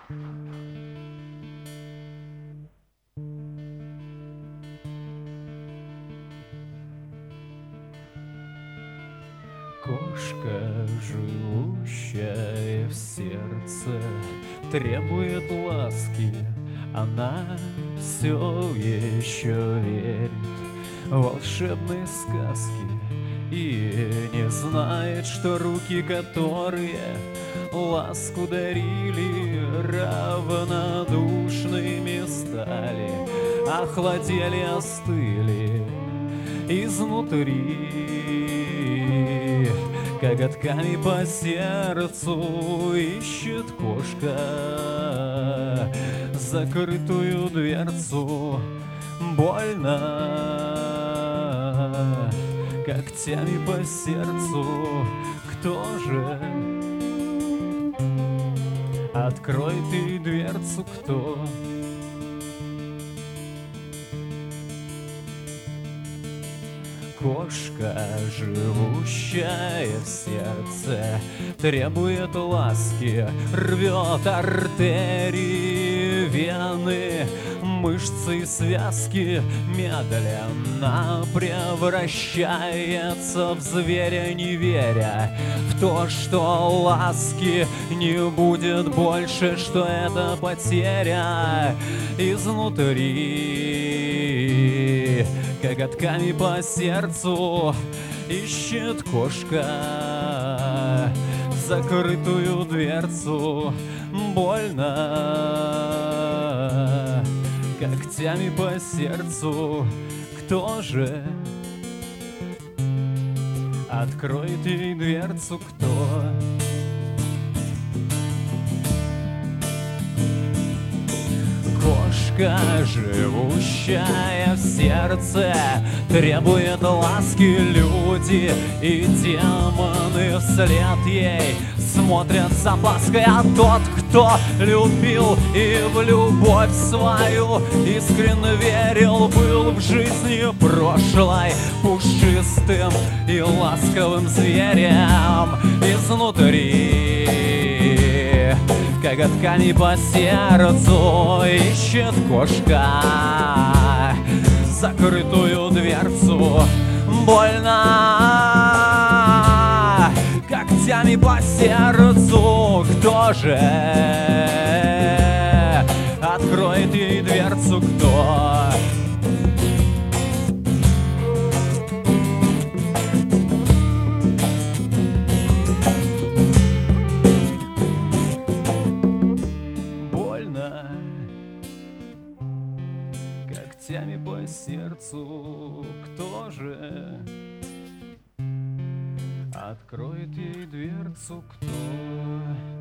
Кошка, живущая в сердце, требует ласки. Она все еще верит в волшебные сказки и не знает, что руки, которые ласку дарили, равнодушными стали, охладели, остыли изнутри. Коготками по сердцу ищет кошка закрытую дверцу. Больно когтями по сердцу. Кто же откроет ей дверцу? Кто? Кошка, живущая в сердце, требует ласки, рвет артерии, вены, мышцы и связки, медленно превращается в зверя, не веря в то, что ласки не будет больше, что это потеря изнутри. Коготками по сердцу ищет кошка закрытую дверцу. Больно когтями по сердцу. Кто же откроет ей дверцу? Кто? Кошка, живущая в сердце, требует ласки. Люди и демоны вслед ей смотрят с опаской. А тот, кто любил и в любовь свою искренне верил, был в жизни прошлой пушистым и ласковым зверем изнутри. Коготками по сердцу ищет кошка закрытую дверцу. Больно когтями по сердцу. Кто же откроет ей дверцу? Кто? Когтями по сердцу. Кто же откроет ей дверцу? Кто?